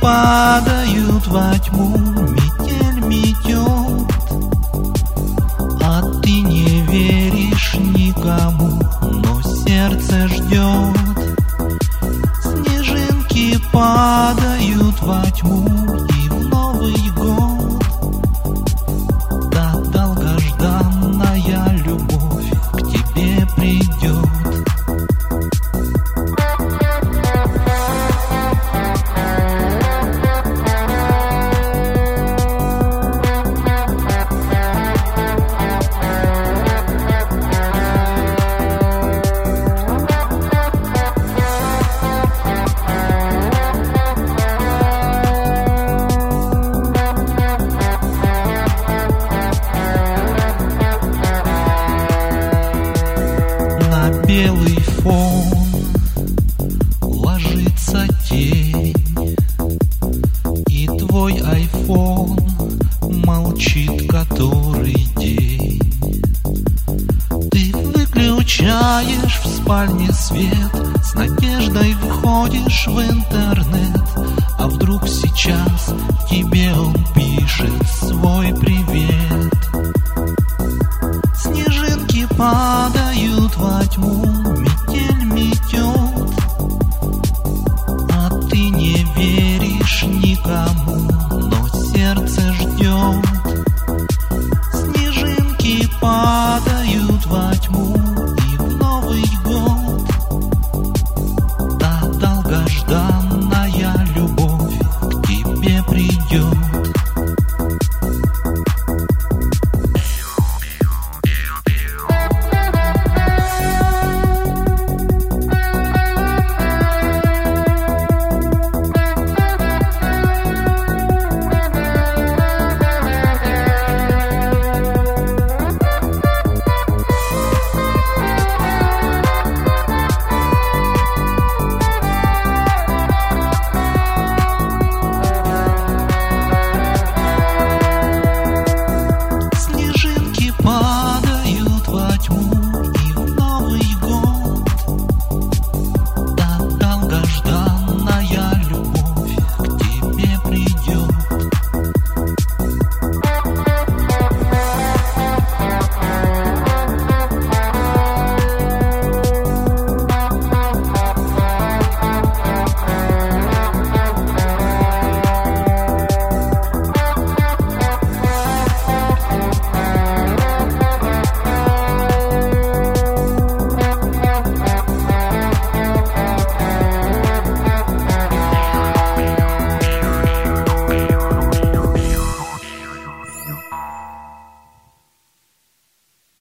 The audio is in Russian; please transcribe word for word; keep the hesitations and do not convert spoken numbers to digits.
падают во тьму, метель метет, а ты не веришь никому, но сердце ждет. Снежинки падают во тьму и в Новый год. Да долгожданная любовь к тебе придет. Белый фон ложится тень, и твой айфон молчит который день. Ты выключаешь в спальне свет, с надеждой входишь в интернет.